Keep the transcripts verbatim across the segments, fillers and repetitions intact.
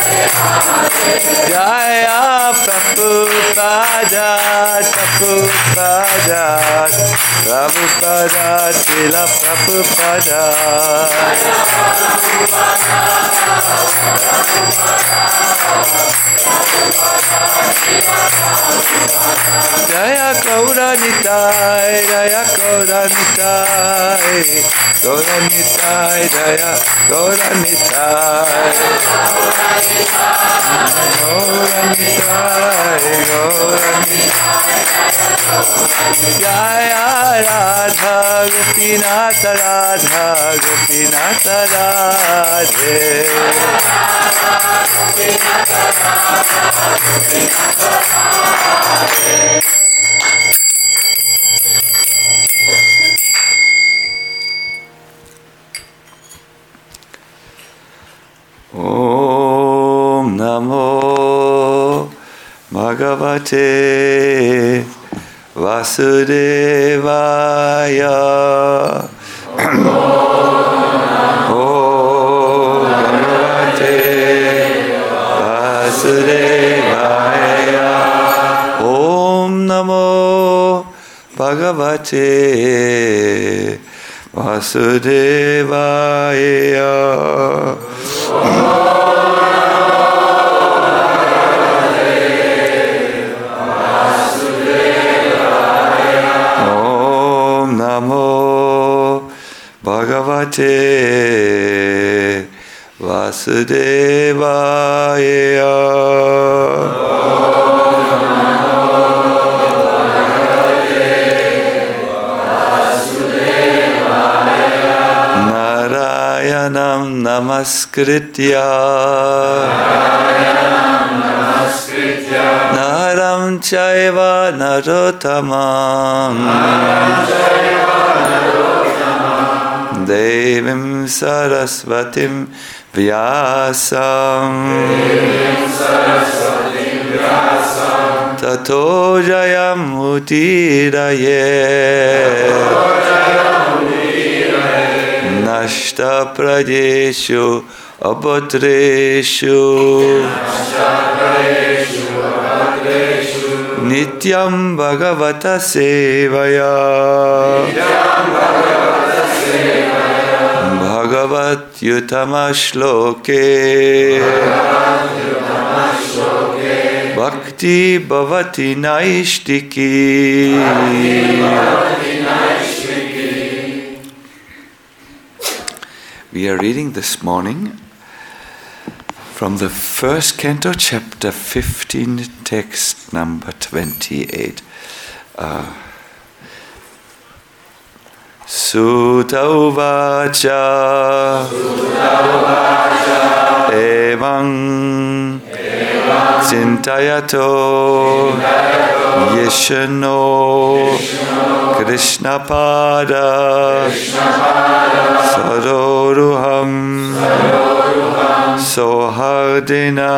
Jaya Prabhupada, Prabhupada, Prabhupada, Srila Prabhupada. Jaya Gaura Nitai, Jaya Gaura Nitai, Gaura Nitai, Jaya Gaura Nitai. Gaura Nitai, Gaura Nitai. Jaya Radha Gopinatha, Radha Gopinatha Radhe. Om Namo Bhagavate Vasudevaya. Om Bhagavate Vasudevaya. Om Namo Bhagavate Vasudevaya. Om Namo Bhagavate Vasudevaya. Narayanam Namaskritya Naram Chaiva Narottamam Devim Sarasvatim Vyasam Tato Jayam Utiraye Nashta Prajeshu Abhatreshu Nityam Bhagavata Sevaya Bhagavat Yutama Shloke Bhakti Bhavati Naishtiki. We are reading this morning from the first canto, chapter fifteen, text number twenty-eight. Uh, Sutta Uvacha Evam Cintayato Yeshano Krishna Pada Saroruham Sohardena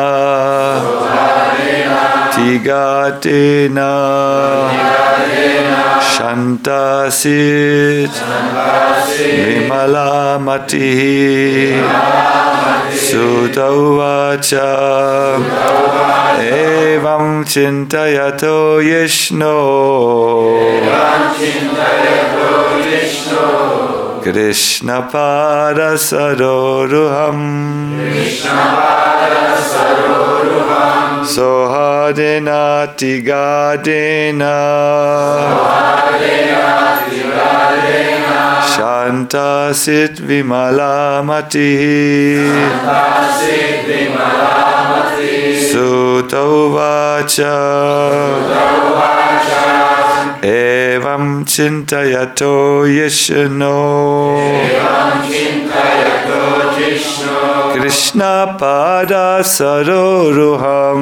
Tigatena Shantasit Vimalamati Sutta Uvacha Evam Cintayato Yeshno Krishna Pada Saroruham Sohadena Tigadena Shantasit Vimalamati Sutta Uvacha Evam Cintayato Yeshno Krishna Pada Saroruham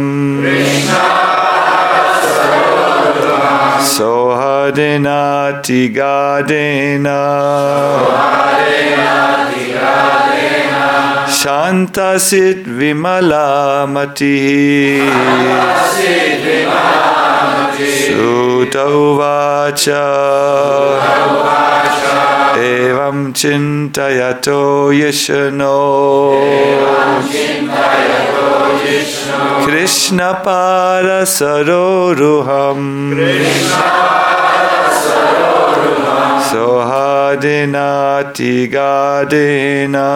Sohadena Tigadena Shantasit Vimalamati Sutta Uvacha Evam Cintayato Yeshano Krishna Pada Saroruham Sohadena Tigadena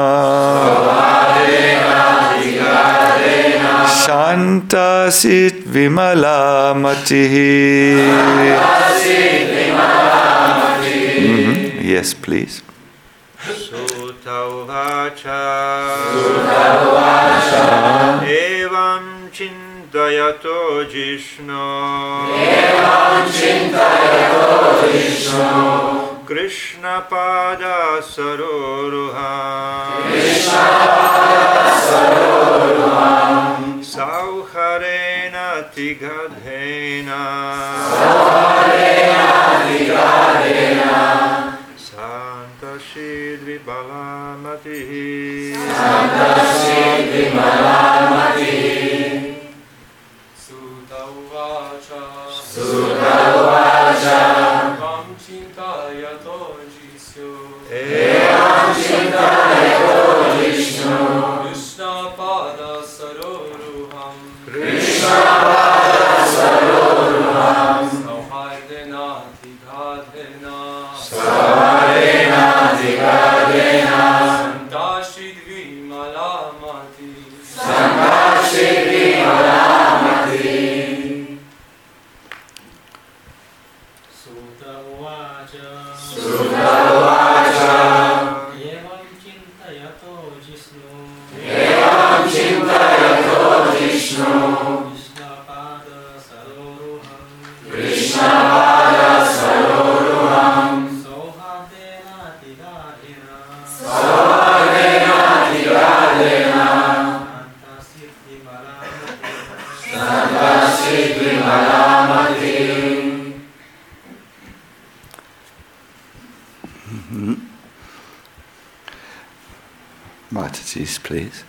Shanta Sit Vimala Matihi. Mm-hmm. Yes, please. Sutauvacha Evam Chintayato Jishno Evam Chintayato Jishno Krishna Pada Saroruham Krishna Pada Saroruham Sauharena Tigadhena Sauharena Tigadhena Santa Shidvi Balamati Santa Shidvi Balamati Sutauvacha Sutauvacha Evam Chintayato Jishno Evam Chintayato Jishno Krishna Pada Saroruham Krishna Pada Saroruham Sauhardena Tigadhena Sauhardena Tigadhena Santa Shidvi Malamati Santa Shidvi Malamati Sutauvacha Sutauvacha Evam Chintayato Jishno Evam Chintayato Jishno Krishna Pada Saroruham Krishna Pada Saroruham Sauhardena Tigadhena Sauhardena Tigadhena Santa Siddhi Malamati Santa Siddhi Malamati. Mataji's, please.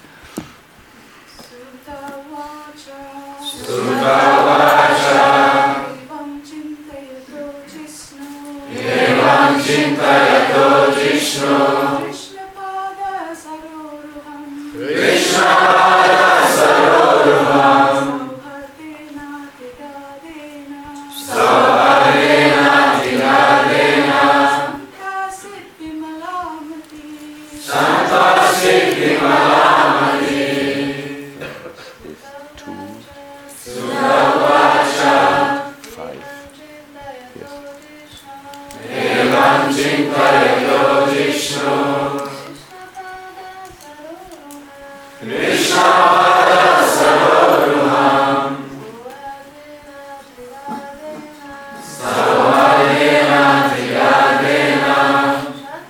Sutauvacha Sutauvacha Evam Chintayato Jishno Evam Chintayato Jishno Krishna Pada Saroruham Krishna Pada Saroruham Sauhardena Tigadhena Sauhardena Tigadhena Santa Siddhi Malamati Santa Siddhi Malamati Sutauvacha Five. Evam Chintayato Jishno Krishna Pada Saroruham Sauhardena Tigadhena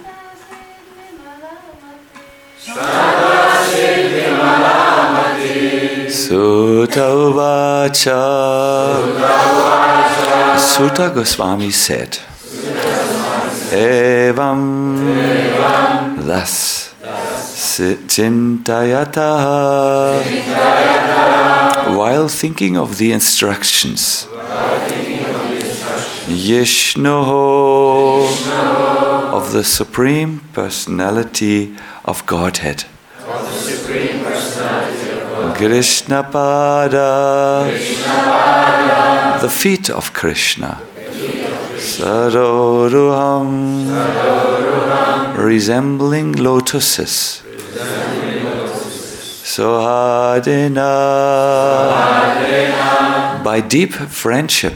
Santa Siddhi Malamati Sutauvacha. Sutta Goswami said, Evam, thus, Chintayata, while thinking of the instructions, Yishno, of the Supreme Personality of Godhead, Krishna Pada, the feet of Krishna, Saroruham, resembling lotuses, Sohadena, by deep friendship,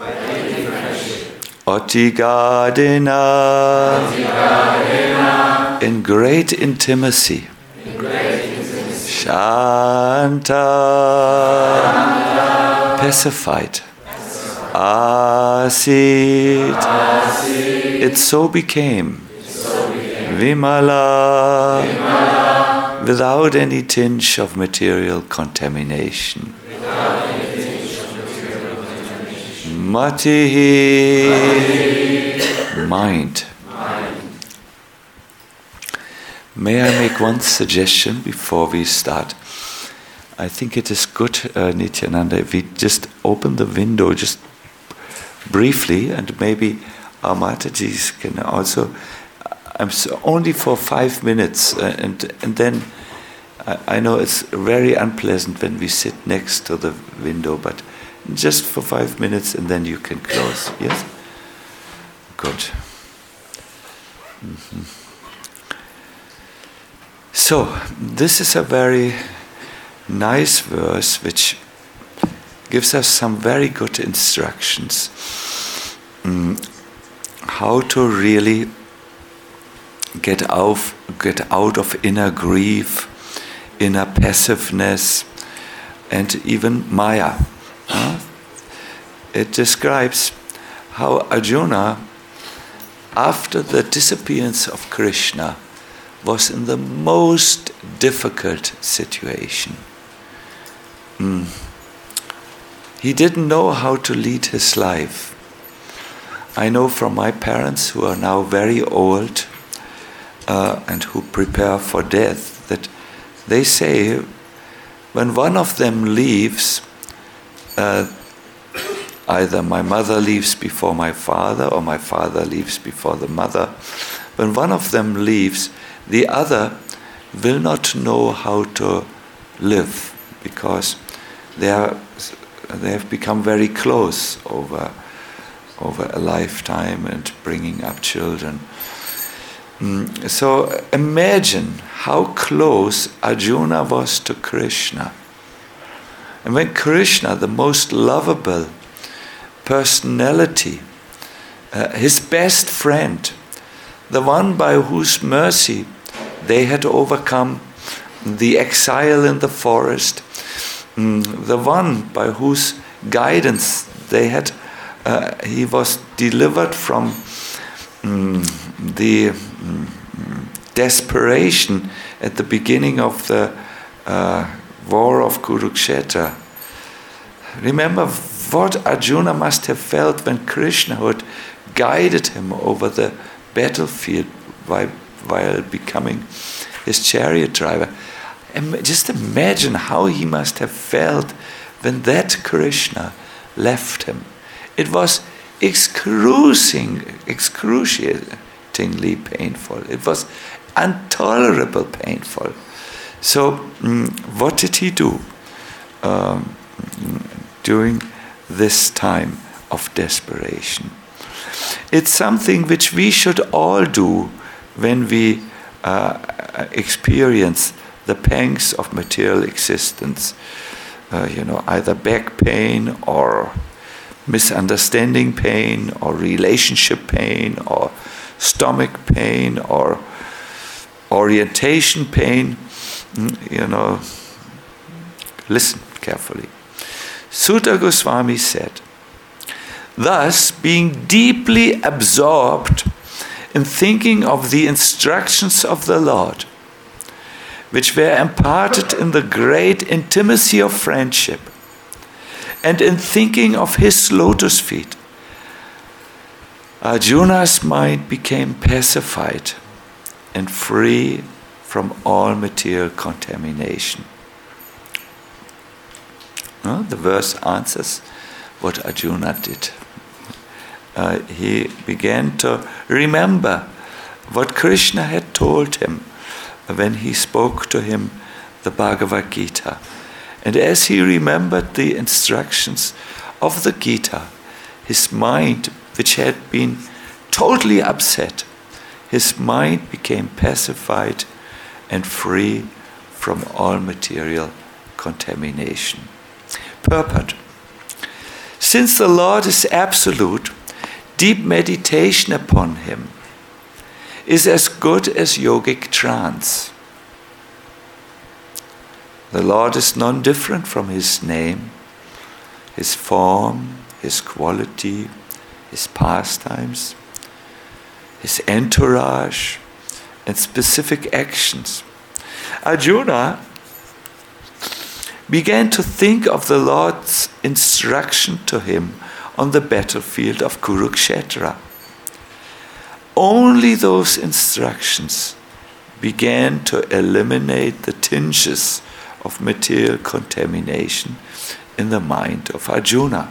Otigadena, in great intimacy, Shanta, pacified, Asit, it so became, Vimala, without any tinge of material contamination. Matihi, mind. May I make one suggestion before we start? I think it is good, uh, Nityananda, if we just open the window just briefly, and maybe our Matajis can also. I'm so only for five minutes, uh, and and then I, I know it's very unpleasant when we sit next to the window, but just for five minutes and then you can close. Yes? Good. Mm-hmm. So, this is a very nice verse which gives us some very good instructions um, how to really get out, get out of inner grief, inner passiveness, and even Maya. Huh? It describes how Arjuna, after the disappearance of Krishna, was in the most difficult situation. Mm. He didn't know how to lead his life. I know from my parents, who are now very old uh, and who prepare for death, that they say when one of them leaves, uh, either my mother leaves before my father or my father leaves before the mother, when one of them leaves, the other will not know how to live because they are they have become very close over over a lifetime and bringing up children. Mm, so imagine how close Arjuna was to Krishna. And when Krishna, the most lovable personality, uh, his best friend, the one by whose mercy they had overcome the exile in the forest, mm, the one by whose guidance they had, uh, he was delivered from mm, the mm, desperation at the beginning of the uh, war of Kurukshetra. Remember what Arjuna must have felt when Krishna had guided him over the battlefield while, while becoming his chariot driver. Just imagine how he must have felt when that Krishna left him. It was excruciating, excruciatingly painful. It was intolerable painful. So, mm, what did he do um, during this time of desperation? It's something which we should all do when we uh, experience the pangs of material existence. Uh, you know, either back pain or misunderstanding pain or relationship pain or stomach pain or orientation pain. You know, listen carefully. Sutta Goswami said, thus, being deeply absorbed in thinking of the instructions of the Lord, which were imparted in the great intimacy of friendship, and in thinking of his lotus feet, Arjuna's mind became pacified and free from all material contamination. No, the verse answers what Arjuna did. Uh, he began to remember what Krishna had told him when he spoke to him the Bhagavad Gita. And as he remembered the instructions of the Gita, his mind, which had been totally upset, his mind became pacified and free from all material contamination. Purport. Since the Lord is absolute, deep meditation upon him is as good as yogic trance. The Lord is non-different from his name, his form, his quality, his pastimes, his entourage, and specific actions. Arjuna began to think of the Lord's instruction to him on the battlefield of Kurukshetra. Only those instructions began to eliminate the tinges of material contamination in the mind of Arjuna.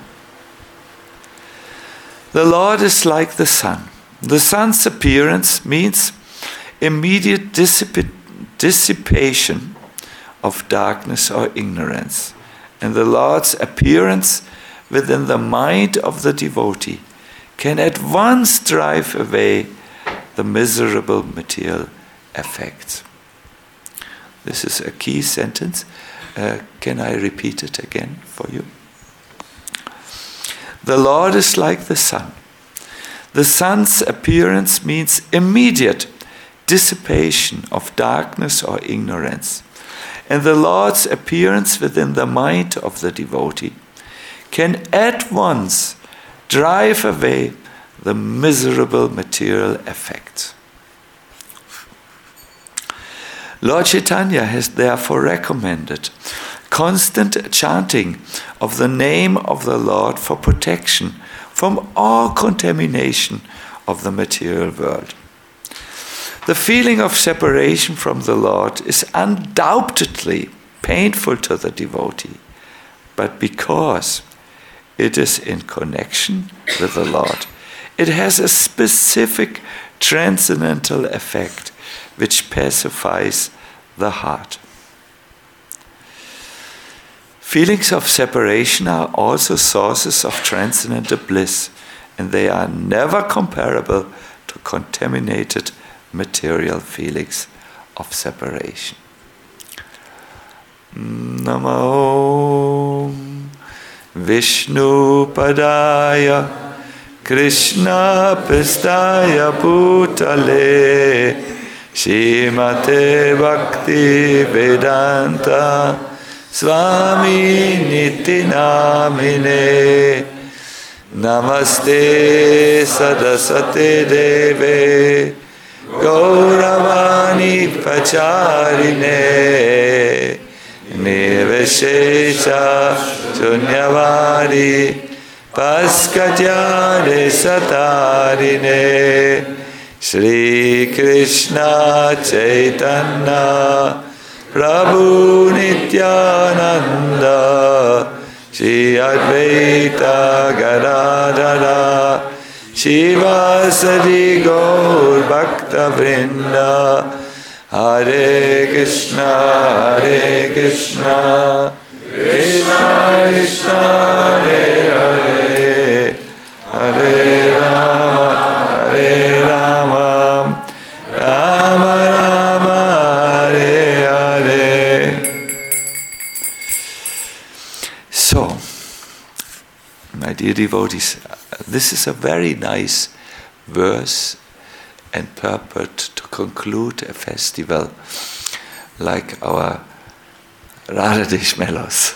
The Lord is like the sun. The sun's appearance means immediate dissip- dissipation of darkness or ignorance. And the Lord's appearance within the mind of the devotee can at once drive away the miserable material effects. This is a key sentence. Uh, can I repeat it again for you? The Lord is like the sun. The sun's appearance means immediate dissipation of darkness or ignorance. And the Lord's appearance within the mind of the devotee can at once drive away the miserable material effects. Lord Chaitanya has therefore recommended constant chanting of the name of the Lord for protection from all contamination of the material world. The feeling of separation from the Lord is undoubtedly painful to the devotee, but because it is in connection with the Lord, it has a specific transcendental effect which pacifies the heart. Feelings of separation are also sources of transcendental bliss, and they are never comparable to contaminated material feelings of separation. Namo Vishnu Padaya Krishna Pistaya Bhutale Shrimate Bhakti Vedanta Swami Niti Namine Namaste Saraswate Deve Gauravani Pacharine Nirvishesha Shunyavadi Paskatyare Satarine Shri Krishna Chaitanya Prabhu Nityananda Shri Advaita Gadadhara Shivasadi Gaur Bhakta Vrinda Hare Krishna Hare Krishna Krishna Krishna Hare Hare Hare Rama Hare Rama Rama Rama Hare Hare. So, my dear devotees, this is a very nice verse and purport to conclude a festival like our Radhadesh Melos.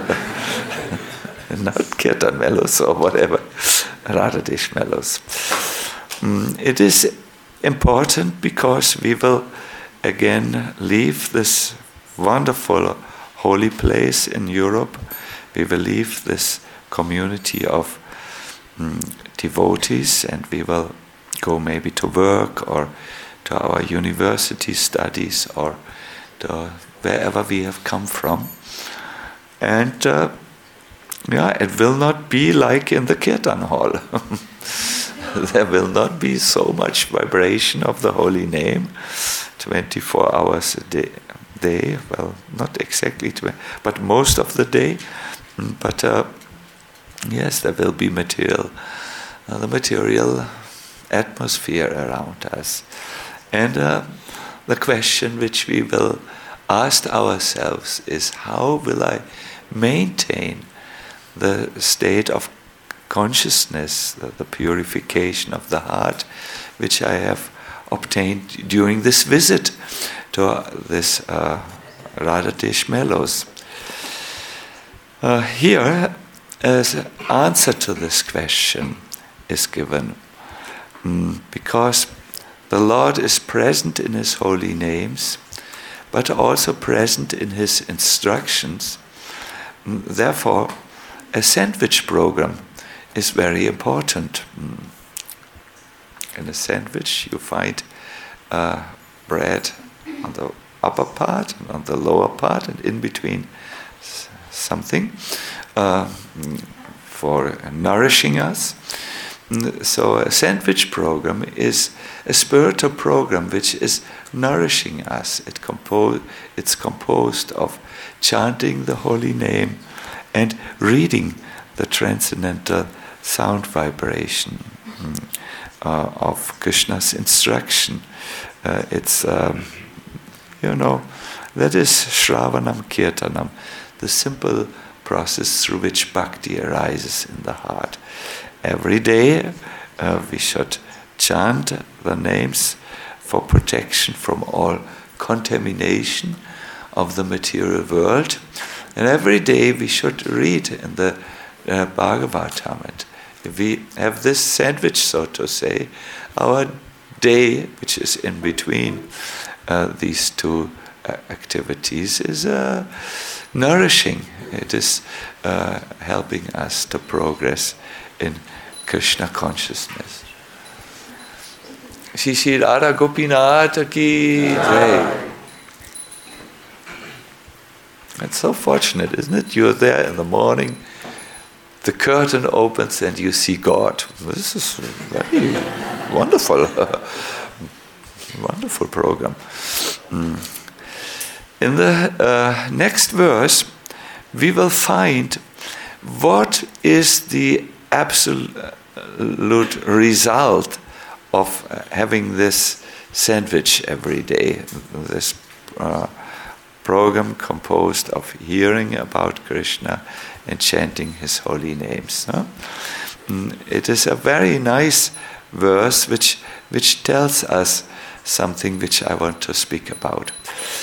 Not Kirtan Melos or whatever, Radhadesh Melos. Mm, it is important because we will again leave this wonderful holy place in Europe. We will leave this community of mm, devotees, and we will go maybe to work or to our university studies or to wherever we have come from. And uh, yeah, it will not be like in the Kirtan hall. There will not be so much vibration of the holy name twenty-four hours a day. day. Well, not exactly, twenty, but most of the day. But uh, yes, there will be material, uh, the material atmosphere around us. And uh, the question which we will ask ourselves is, how will I maintain the state of consciousness, the, the purification of the heart, which I have obtained during this visit to uh, this uh, Radhadesh Melos? Uh, here, as an answer to this question is given, mm, because the Lord is present in His holy names, but also present in His instructions. Mm, therefore, a sandwich program is very important. Mm. In a sandwich, you find uh, bread on the upper part and on the lower part, and in between something uh, for nourishing us. So a sandwich program is a spiritual program which is nourishing us. It compo- it's composed of chanting the holy name and reading the transcendental sound vibration mm, uh, of Krishna's instruction. Uh, it's, um, you know, that is Shravanam Kirtanam, the simple process through which bhakti arises in the heart. Every day uh, we should chant the names for protection from all contamination of the material world. And every day we should read in the uh, Bhagavatam. And if we have this sandwich, so to say, our day, which is in between uh, these two uh, activities, is uh, nourishing. It is uh, helping us to progress in Krishna consciousness. Shri Shri Radha Gopinath ki jai. It's so fortunate, isn't it? You're there in the morning, the curtain opens and you see God. This is very wonderful. Wonderful program. Mm. In the uh, next verse, we will find what is the absolute result of having this sandwich every day, this uh, program composed of hearing about Krishna and chanting his holy names. No? It is a very nice verse which which tells us something which I want to speak about.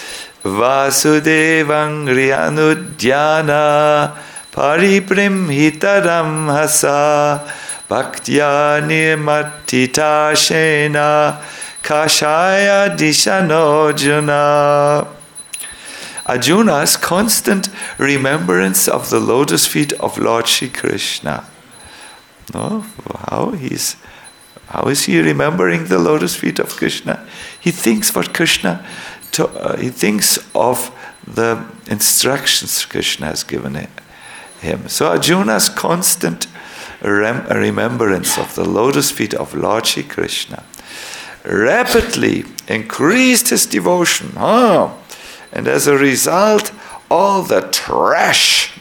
Vasudevang Riyanudhyana Paribrimhitaram Hasa Bhaktya Nirmatita Shena Kashaya Dishanojana. Arjuna's constant remembrance of the lotus feet of Lord Shri Krishna. No? How he's how is he remembering the lotus feet of Krishna? He thinks what Krishna to, uh, he thinks of the instructions Krishna has given him. So Arjuna's constant rem- remembrance of the lotus feet of Lord Shri Krishna rapidly increased his devotion. Oh, and as a result, all the trash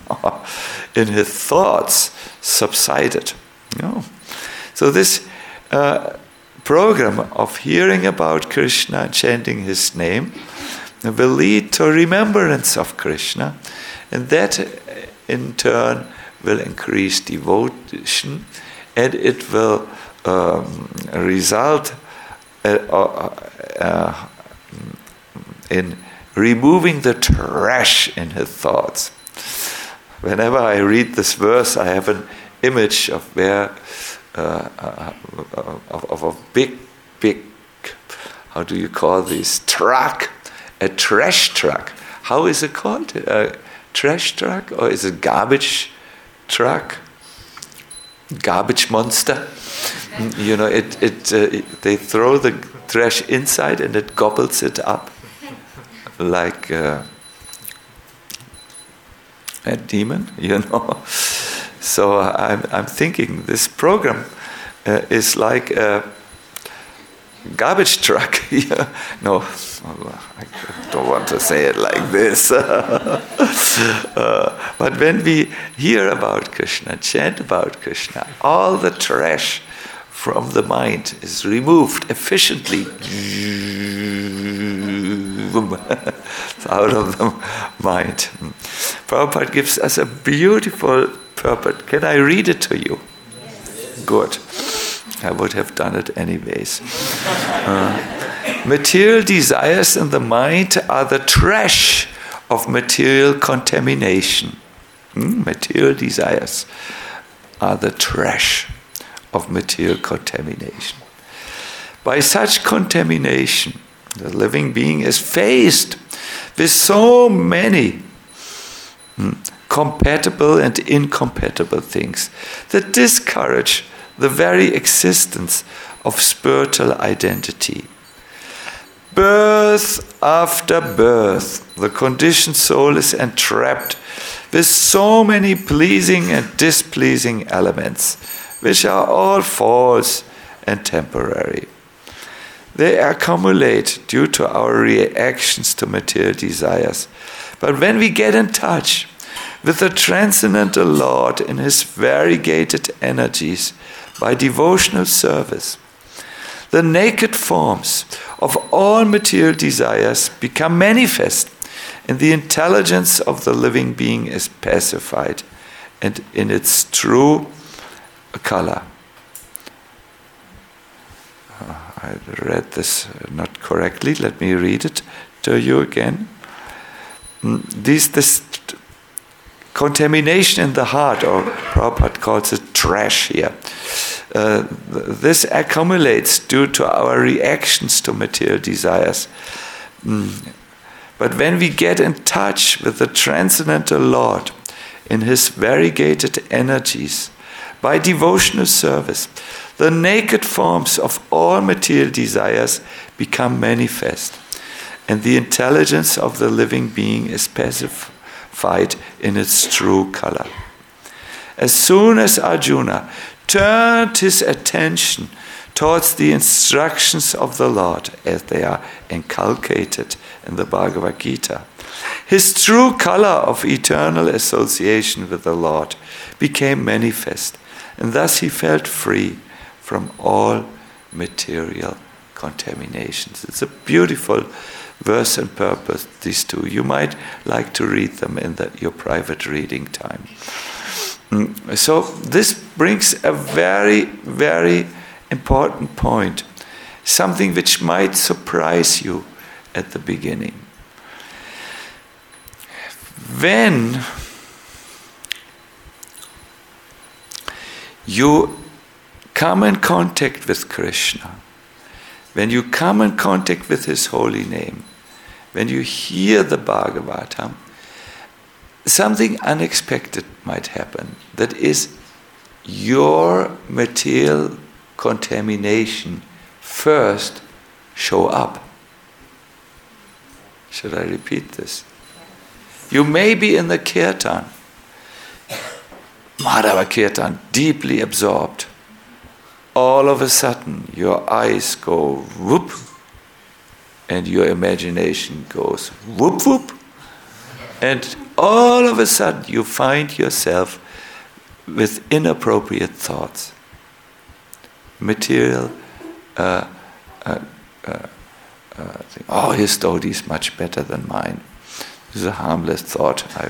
in his thoughts subsided. You know? So this uh, program of hearing about Krishna and chanting his name will lead to remembrance of Krishna, and that in turn will increase devotion, and it will um, result uh, uh, uh, in removing the trash in his thoughts. Whenever I read this verse, I have an image of where uh, uh, of, of a big, big, how do you call this, truck, a trash truck. How is it called? A trash truck, or is it garbage truck? Garbage monster. You know, it it, uh, it they throw the trash inside and it gobbles it up like uh, a demon, you know. So I'm I'm thinking this program uh, is like a garbage truck. Yeah. No, I don't want to say it like this. uh, but when we hear about Krishna, chant about Krishna, all the trash from the mind is removed efficiently. It's out of the mind. Prabhupada gives us a beautiful purport. Can I read it to you? Yes. Good. I would have done it anyways. Uh, material desires in the mind are the trash of material contamination. Hmm? Material desires are the trash of material contamination. By such contamination, the living being is faced with so many hmm, compatible and incompatible things that discourage the very existence of spiritual identity. Birth after birth, the conditioned soul is entrapped with so many pleasing and displeasing elements, which are all false and temporary. They accumulate due to our reactions to material desires. But when we get in touch with the transcendental Lord in his variegated energies by devotional service, the naked forms of all material desires become manifest, and the intelligence of the living being is pacified and in its true color. I read this not correctly. Let me read it to you again. This, this contamination in the heart, or Prabhupada calls it trash here, uh, this accumulates due to our reactions to material desires. Mm. But when we get in touch with the transcendental Lord in his variegated energies, by devotional service, the naked forms of all material desires become manifest, and the intelligence of the living being is pacified in its true color. As soon as Arjuna turned his attention towards the instructions of the Lord as they are inculcated in the Bhagavad Gita, his true color of eternal association with the Lord became manifest, and thus he felt free from all material contaminations. It's a beautiful verse and purpose, these two. You might like to read them in the, your private reading time. So this brings a very, very important point, something which might surprise you at the beginning. When you come in contact with Krishna, when you come in contact with his holy name, when you hear the Bhagavatam, something unexpected might happen. That is, your material contamination first show up. Should I repeat this? You may be in the kirtan, Madhava Kirtan, deeply absorbed. All of a sudden, your eyes go whoop, and your imagination goes whoop whoop, and all of a sudden you find yourself with inappropriate thoughts. Material, uh, uh, uh, uh, think, oh, his dhoti is much better than mine. This is a harmless thought. I,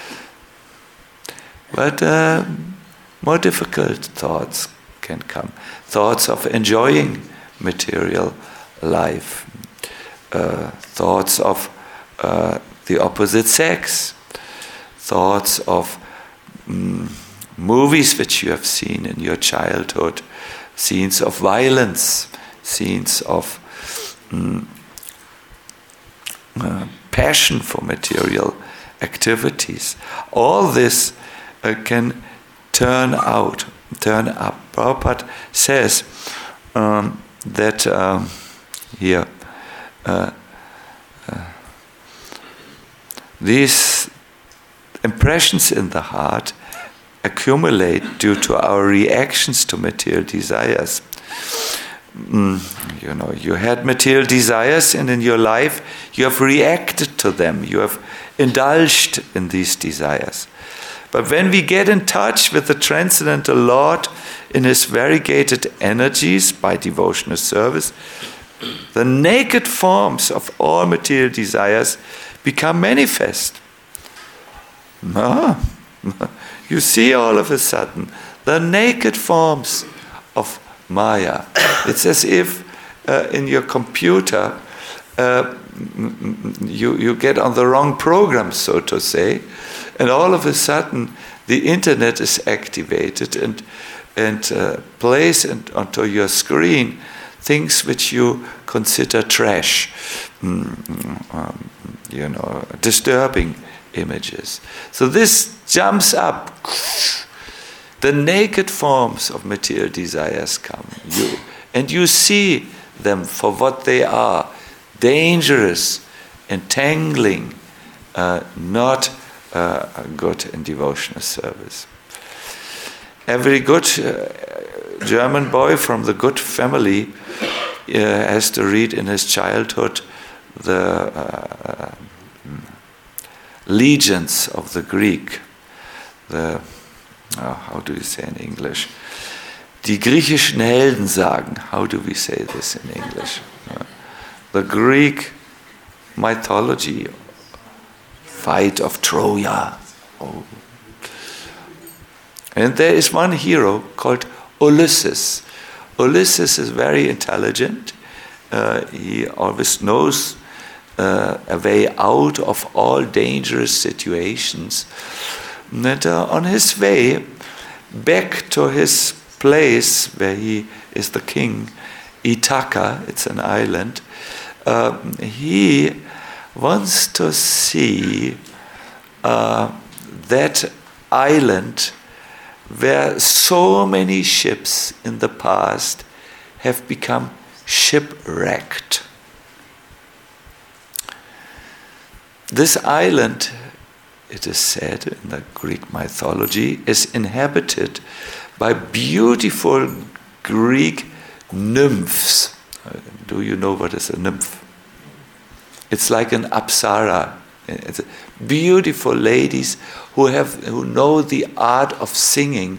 but uh, more difficult thoughts can come. Thoughts of enjoying material life. Uh, thoughts of uh, the opposite sex. Thoughts of mm, movies which you have seen in your childhood. Scenes of violence. Scenes of mm, uh, passion for material activities. All this uh, can turn out, turn up. Prabhupada says um, that um, here uh, uh, these impressions in the heart accumulate due to our reactions to material desires. Mm, you know, you had material desires, and in your life you have reacted to them. You have indulged in these desires. But when we get in touch with the transcendental Lord in his variegated energies by devotional service, the naked forms of all material desires become manifest. Ah, you see all of a sudden the naked forms of Maya. It's as if uh, in your computer uh, you, you get on the wrong program, so to say, and all of a sudden the internet is activated and and uh, plays and onto your screen things which you consider trash, mm, um, you know, disturbing images. So this jumps up. The naked forms of material desires come, you, and you see them for what they are: dangerous, entangling, uh, not uh, good in devotional service. every good uh, German boy from the good family uh, has to read in his childhood the uh, Legions of the Greek. The, oh, how do you say in English? Die griechischen Heldensagen. How do we say this in English? Uh, the Greek mythology, fight of Troya. Oh. And there is one hero called Ulysses. Ulysses is very intelligent. Uh, he always knows uh, a way out of all dangerous situations. And uh, on his way back to his place where he is the king, Ithaca, it's an island, uh, he wants to see uh, that island where so many ships in the past have become shipwrecked. This island, it is said in the Greek mythology, is inhabited by beautiful Greek nymphs. Do you know what is a nymph? It's like an apsara. It's beautiful ladies who have who know the art of singing.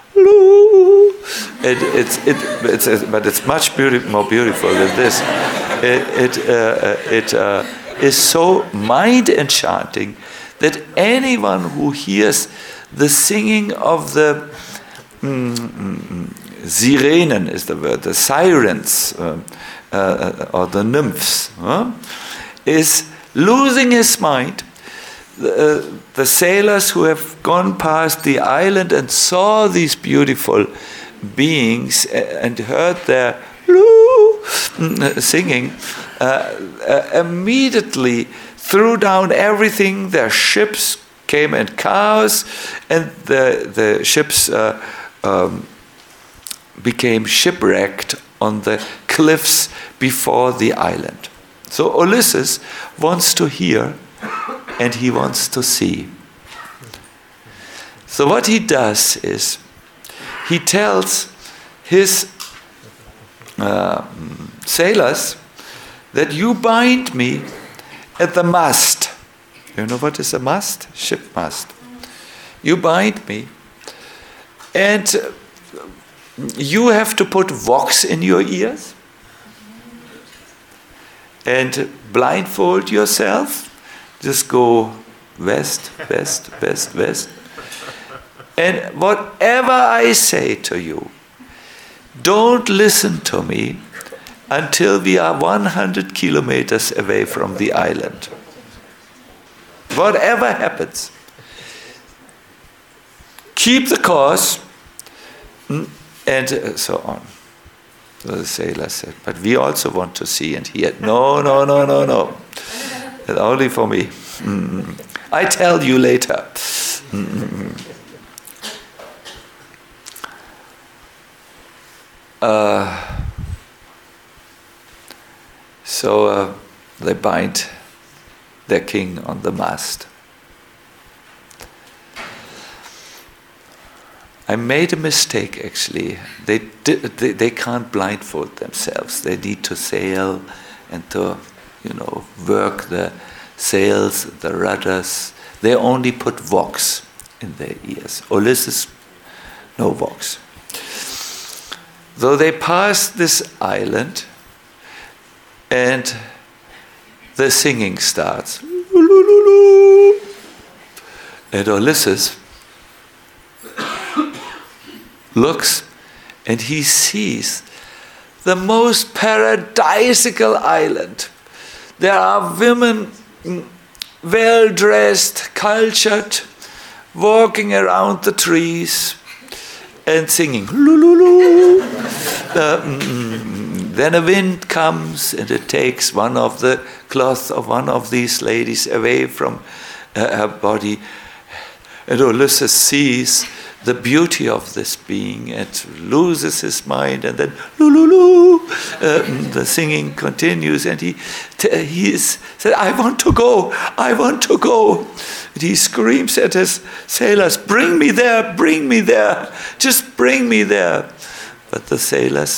It, it's, it, it's, it's, but it's much beautiful, more beautiful than this. It, it, uh, it uh, is so mind enchanting that anyone who hears the singing of the mm, mm, Sirenen is the word, the sirens uh, uh, or the nymphs, uh, is losing his mind. The, uh, the sailors who have gone past the island and saw these beautiful beings and heard their singing uh, uh, immediately threw down everything. Their ships came in chaos, and the, the ships uh, um, became shipwrecked on the cliffs before the island. So Ulysses wants to hear and he wants to see. So what he does is he tells his uh, sailors that you bind me at the mast. You know what is a mast? Ship mast. You bind me, and you have to put wax in your ears and blindfold yourself. Just go west, west, west, west. And whatever I say to you, don't listen to me until we are one hundred kilometers away from the island. Whatever happens, keep the course, and so on. So the sailor said, but we also want to see and hear. No, no, no, no, no. It's only for me. Mm. I tell you later. Mm. Uh, so uh, they bind their king on the mast. I made a mistake actually. They, did, they they can't blindfold themselves. They need to sail and to, you know, work the sails, the rudders. They only put wax in their ears. Ulysses, no wax. So they pass this island, and the singing starts. And Ulysses looks and he sees the most paradisical island. There are women, well dressed, cultured, walking around the trees and singing. Uh, then a wind comes and it takes one of the cloths of one of these ladies away from uh, her body. And Ulysses sees the beauty of this being and loses his mind, and then loo-loo-loo, um, the singing continues, and he t- he is, said, I want to go, I want to go. And he screams at his sailors, bring me there, bring me there, just bring me there. But the sailors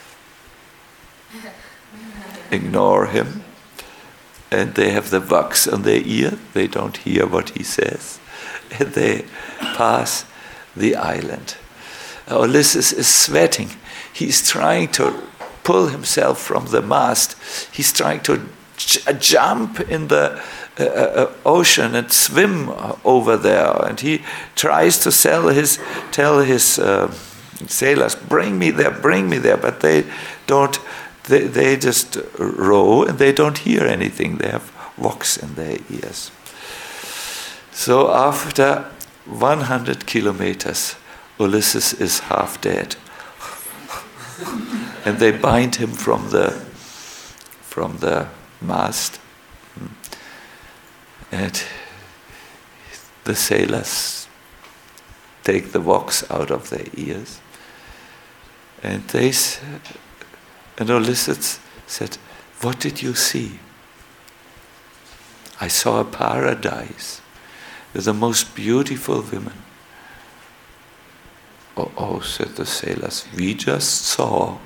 ignore him, and they have the wax on their ear, they don't hear what he says, and they pass the island. Ulysses is sweating. He's trying to pull himself from the mast. He's trying to j- jump in the uh, uh, ocean and swim over there. And he tries to sell his, tell his uh, sailors, bring me there, bring me there. But they don't, they, they just row and they don't hear anything. They have wax in their ears. So after one hundred kilometers, Ulysses is half dead. And they bind him from the from the mast. And the sailors take the wax out of their ears. And they and Ulysses said, what did you see? I saw a paradise with the most beautiful women. Oh, oh, said the sailors, we just saw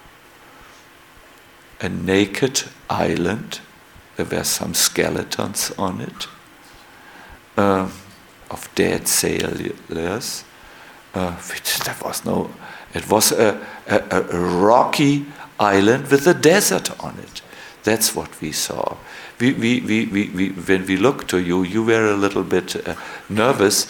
a naked island. There were some skeletons on it uh, of dead sailors. Uh, which there was no. It was a, a, a rocky island with a desert on it. That's what we saw. We, we, we, we, we, when we looked to you, you were a little bit uh, nervous,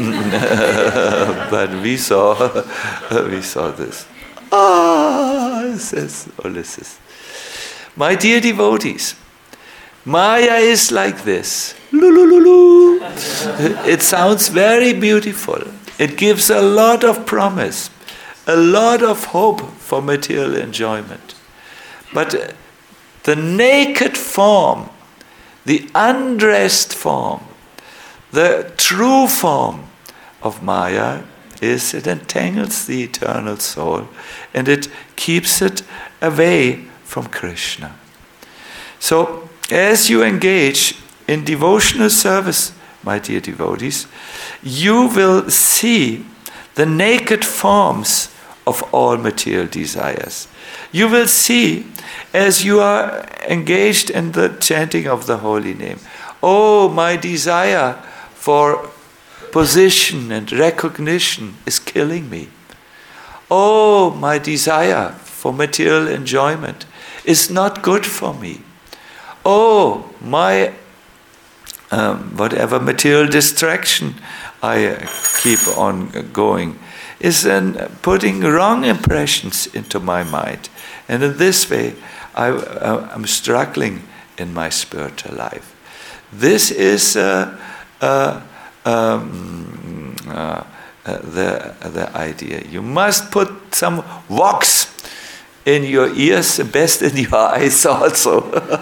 but we saw, we saw this. Ah, says Ulysses. My dear devotees, Maya is like this. Lulululu. It sounds very beautiful. It gives a lot of promise, a lot of hope for material enjoyment. But the naked form, the undressed form, the true form of Maya is it entangles the eternal soul and it keeps it away from Krishna. So, as you engage in devotional service, my dear devotees, you will see the naked forms of all material desires. You will see, as you are engaged in the chanting of the holy name, oh, my desire for position and recognition is killing me. Oh, my desire for material enjoyment is not good for me. Oh, my um, whatever material distraction I keep on going is then putting wrong impressions into my mind. And in this way, I, I'm struggling in my spiritual life. This is uh, uh, um, uh, uh, the, the idea. You must put some wax in your ears, best in your eyes also.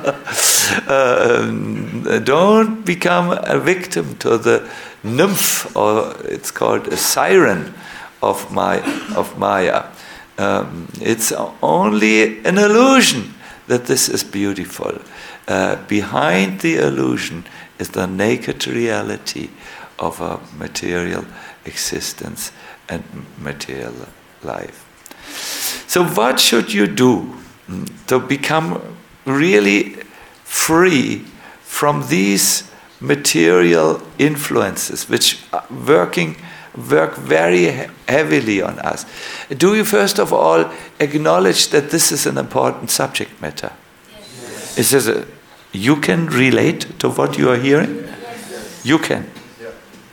uh, don't become a victim to the nymph, or it's called a siren of my of Maya. Um, it's only an illusion that this is beautiful. Uh, behind the illusion is the naked reality of a material existence and material life. So what should you do to become really free from these material influences which are working work very heavily on us? Do you first of all acknowledge that this is an important subject matter? Yes. It says uh, you can relate to what you are hearing? Yes. You can. Yeah.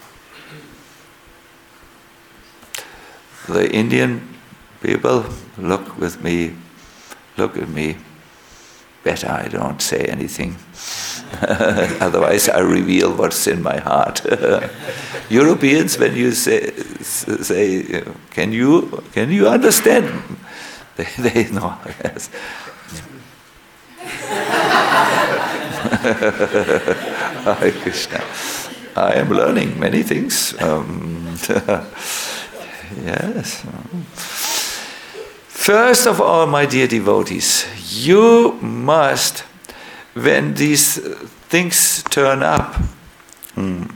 The Indian people look with me, look at me. Better I don't say anything. Otherwise I reveal what's in my heart. Europeans, when you say, say can you can you understand? They, they know. Yes. Hare Krishna. I am learning many things. Um, yes. First of all, my dear devotees, you must, when these things turn up, mm,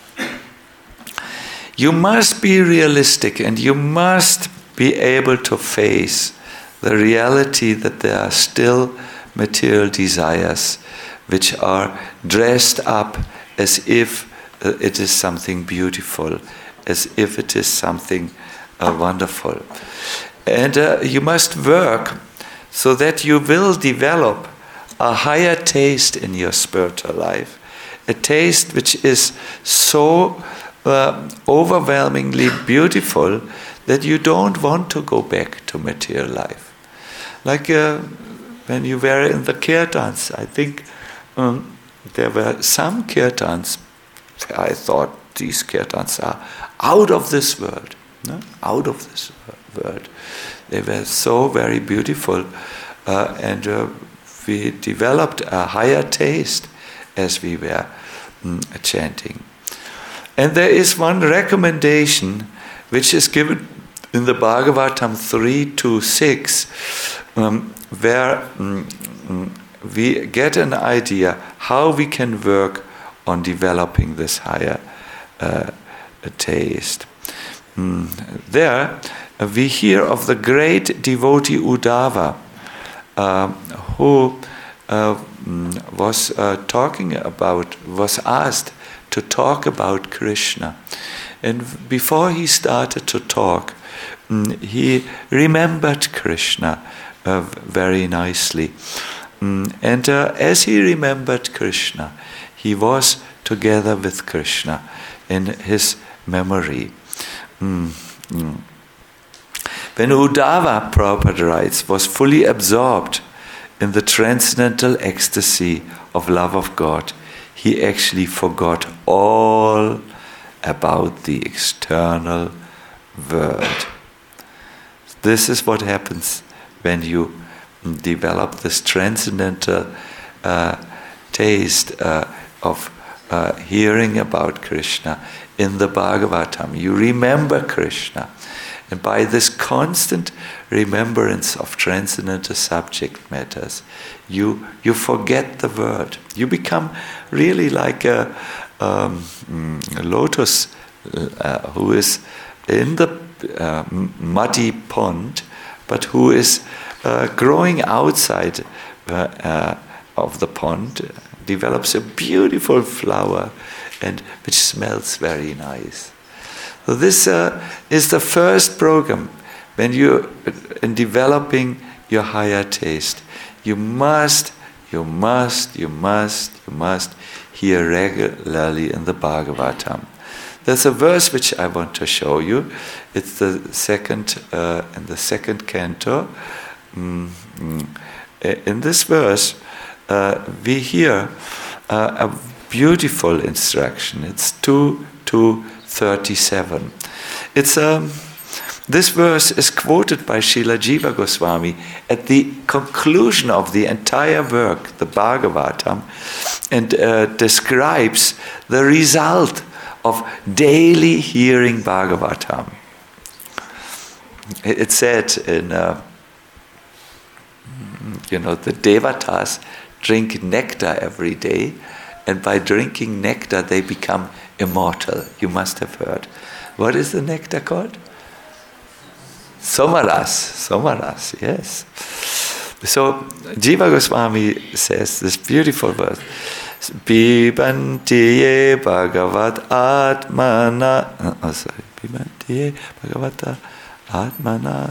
you must be realistic and you must be able to face the reality that there are still material desires which are dressed up as if uh, it is something beautiful, as if it is something uh, wonderful. And uh, you must work so that you will develop a higher taste in your spiritual life, a taste which is so uh, overwhelmingly beautiful that you don't want to go back to material life. Like uh, when you were in the kirtans, I think um, there were some kirtans, I thought these kirtans are out of this world, no? Out of this world. They were so very beautiful uh, and uh, we developed a higher taste as we were um, chanting. And there is one recommendation which is given in the Bhagavatam three to six, um, where um, we get an idea how we can work on developing this higher uh, taste. Um, there uh, we hear of the great devotee Uddhava, uh, who uh, was uh, talking about, was asked to talk about Krishna. And before he started to talk, um, he remembered Krishna uh, very nicely. Um, and uh, as he remembered Krishna, he was together with Krishna in his memory. Mm, mm. When Uddhava, Prabhupada writes, was fully absorbed in the transcendental ecstasy of love of God, he actually forgot all about the external world. This is what happens when you develop this transcendental uh, taste uh, of uh, hearing about Krishna in the Bhagavatam. You remember Krishna. And by this constant remembrance of transcendental subject matters, you you forget the world. You become really like a, um, a lotus uh, who is in the uh, muddy pond, but who is uh, growing outside uh, uh, of the pond, develops a beautiful flower, and which smells very nice. So this uh, is the first program. When you in developing your higher taste, you must, you must, you must, you must hear regularly in the Bhagavatam. There's a verse which I want to show you. It's the second uh, in the second canto. Mm-hmm. In this verse, uh, we hear uh, a beautiful instruction. It's two to thirty-seven. It's um, this verse is quoted by Srila Jiva Goswami at the conclusion of the entire work, the Bhagavatam, and uh, describes the result of daily hearing Bhagavatam. It said in, uh, you know, the Devatas drink nectar every day, and by drinking nectar they become immortal. You must have heard. What is the nectar called? Somaras. Somaras, yes. So Jiva Goswami says this beautiful verse. Pibanti ye bhagavat atmana. Oh, sorry. Pibanti ye bhagavata atmana.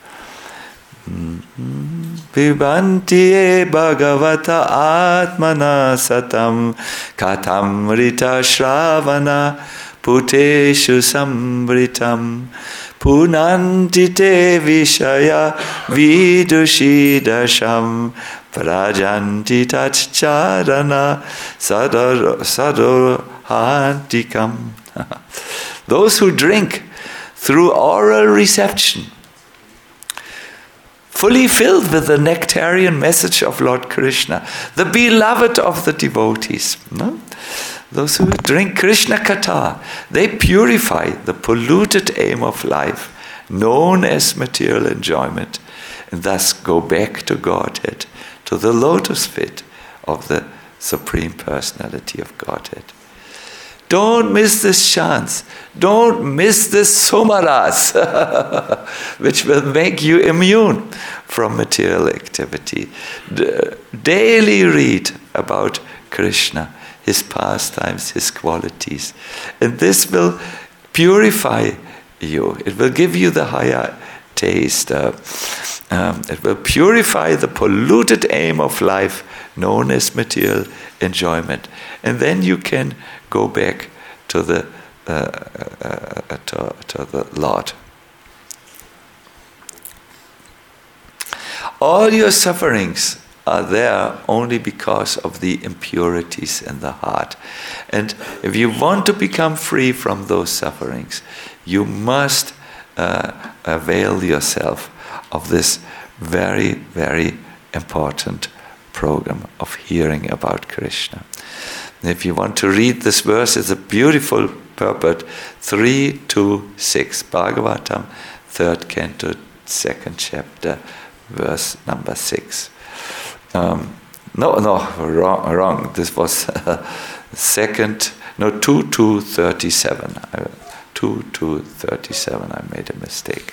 Pibanti ye bhagavata atmana satam katam rita shravana puteshu sambritam punanti te vishaya vidushi dasham prajanti tacharana sadorohantikam. Those who drink through oral reception, fully filled with the nectarian message of Lord Krishna, the beloved of the devotees. No? those who drink Krishna Katha, they purify the polluted aim of life, known as material enjoyment, and thus go back to Godhead, to the lotus feet of the Supreme Personality of Godhead. Don't miss this chance. Don't miss this sumaras, which will make you immune from material activity. D- daily read about Krishna, his pastimes, his qualities. And this will purify you. It will give you the higher taste. Uh, um, it will purify the polluted aim of life known as material enjoyment. And then you can go back to the uh, uh, to, to the Lord. All your sufferings are there only because of the impurities in the heart. And if you want to become free from those sufferings, you must uh, avail yourself of this very, very important program of hearing about Krishna. And if you want to read this verse, it's a beautiful purport, three to six, Bhagavatam, third canto, second chapter, verse number six. Um, no, no, wrong, wrong. This was uh, second, no, two to thirty-seven. I, two to thirty-seven, I made a mistake.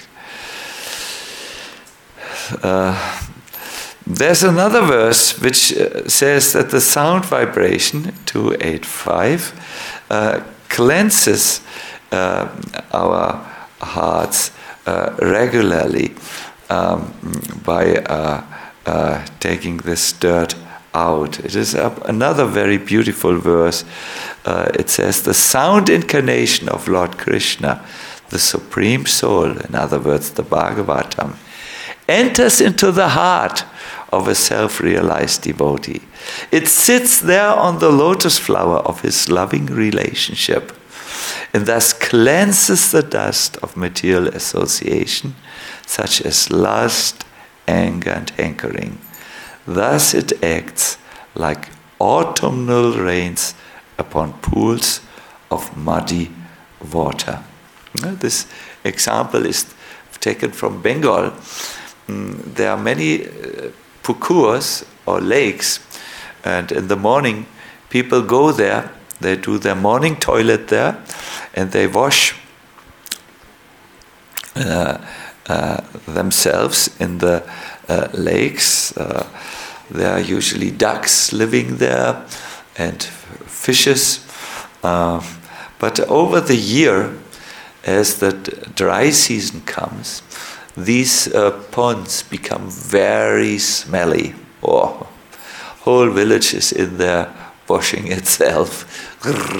Uh, there's another verse which uh, says that the sound vibration, two eighty-five, uh, cleanses uh, our hearts uh, regularly um, by uh, uh, taking this dirt out. It is uh, another very beautiful verse. Uh, it says, the sound incarnation of Lord Krishna, the Supreme Soul, in other words, the Bhagavatam, enters into the heart of a self-realized devotee. It sits there on the lotus flower of his loving relationship and thus cleanses the dust of material association, such as lust, anger, and hankering. Thus it acts like autumnal rains upon pools of muddy water. This example is taken from Bengal. There are many uh, pukuras or lakes, and in the morning people go there, they do their morning toilet there, and they wash uh, uh, themselves in the uh, lakes. Uh, there are usually ducks living there and fishes. Uh, but over the year, as the dry season comes, these uh, ponds become very smelly. Oh, whole village is in there washing itself,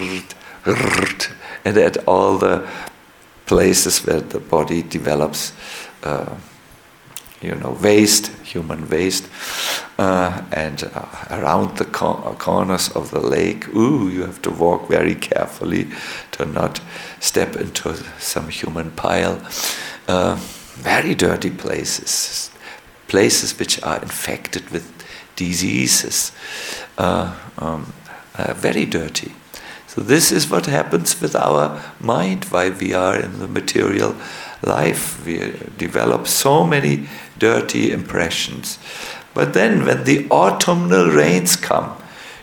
and at all the places where the body develops, uh, you know, waste, human waste, uh, and uh, around the cor- corners of the lake, ooh, you have to walk very carefully to not step into some human pile. Uh, Very dirty places, places which are infected with diseases, uh, um, uh, very dirty. So this is what happens with our mind while we are in the material life. We develop so many dirty impressions. But then when the autumnal rains come,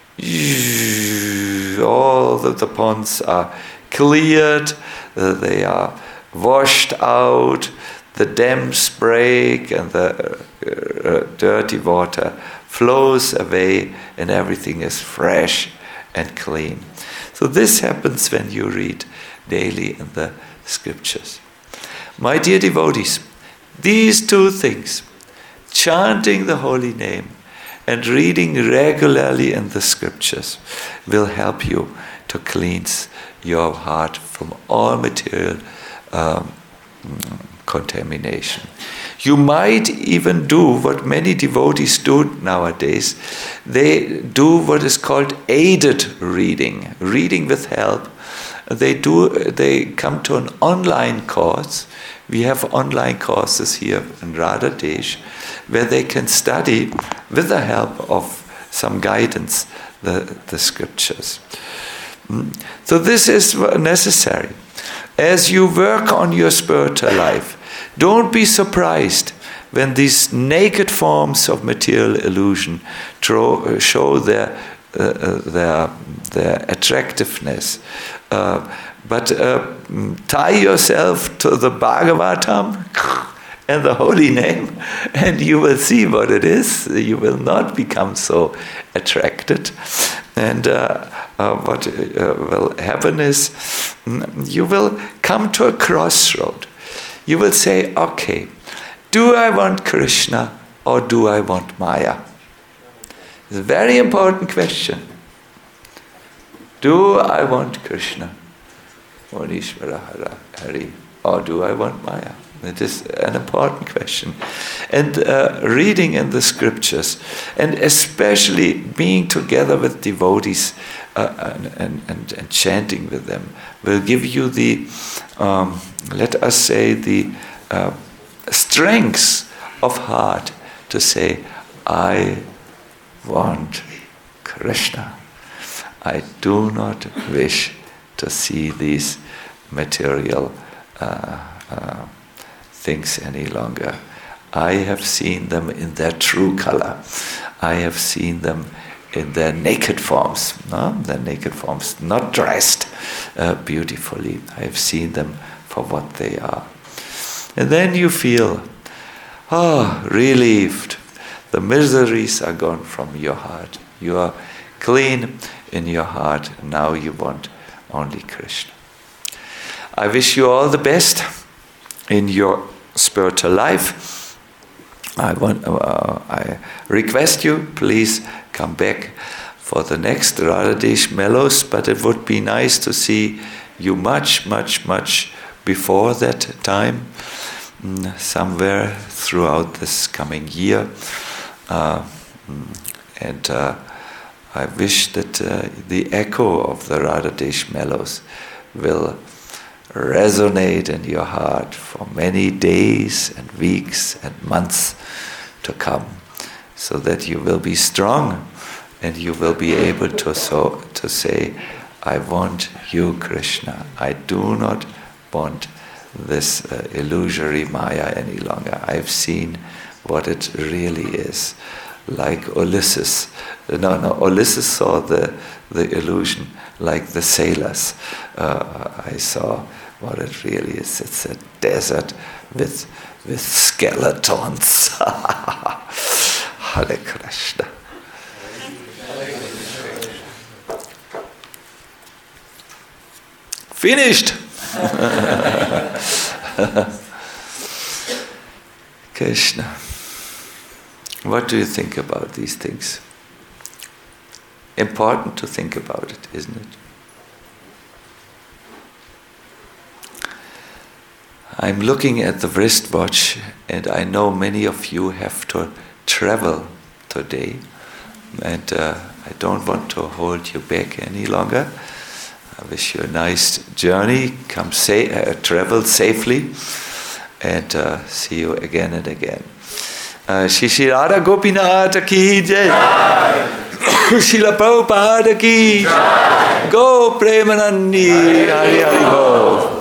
all of the ponds are cleared, uh, they are washed out, the dams break and the uh, uh, dirty water flows away and everything is fresh and clean. So this happens when you read daily in the scriptures. My dear devotees, these two things, chanting the holy name and reading regularly in the scriptures, will help you to cleanse your heart from all material um, contamination. You might even do what many devotees do nowadays. They do what is called aided reading, reading with help. They do. They come to an online course. We have online courses here in Radha Desh, where they can study with the help of some guidance the, the scriptures. So this is necessary. As you work on your spiritual life, don't be surprised when these naked forms of material illusion show their uh, their their attractiveness. Uh, but uh, tie yourself to the Bhagavatam and the holy name, and you will see what it is. You will not become so attracted. And uh, uh, what uh, will happen is you will come to a crossroad. You will say, okay, do I want Krishna or do I want Maya? It's a very important question. Do I want Krishna or Ishvara Hari, or do I want Maya? It is an important question. And uh, reading in the scriptures, and especially being together with devotees uh, and, and, and, and chanting with them, will give you the, um, let us say, the uh, strength of heart to say, I want Krishna. I do not wish to see these material uh, uh, things any longer. I have seen them in their true color. I have seen them in their naked forms. No? Their naked forms, not dressed uh, beautifully. I have seen them for what they are. And then you feel, oh, relieved. The miseries are gone from your heart. You are clean in your heart. Now you want only Krishna. I wish you all the best in your spiritual life. I want, uh, I request you, please come back for the next Radhadesh Mellows, but it would be nice to see you much, much, much before that time, somewhere throughout this coming year. Uh, and uh, I wish that uh, the echo of the Radhadesh Mellows will resonate in your heart for many days and weeks and months to come, so that you will be strong and you will be able to so to say, I want you, Krishna. I do not want this uh, illusory Maya any longer. I've seen what it really is. Like Ulysses. No, no, Ulysses saw the, the illusion like the sailors. Uh, I saw what it really is. It's a desert with with skeletons. Hare Krishna. Finished. Krishna. What do you think about these things? Important to think about it, isn't it? I'm looking at the wristwatch, and I know many of you have to travel today, and uh, I don't want to hold you back any longer. I wish you a nice journey. Come say, uh, travel safely, and uh, see you again and again. Uh, Shri Shri Radha Gopinath ki jai. Srila Prabhupada ki jai. Go Premanandi. Hari Hari Bol.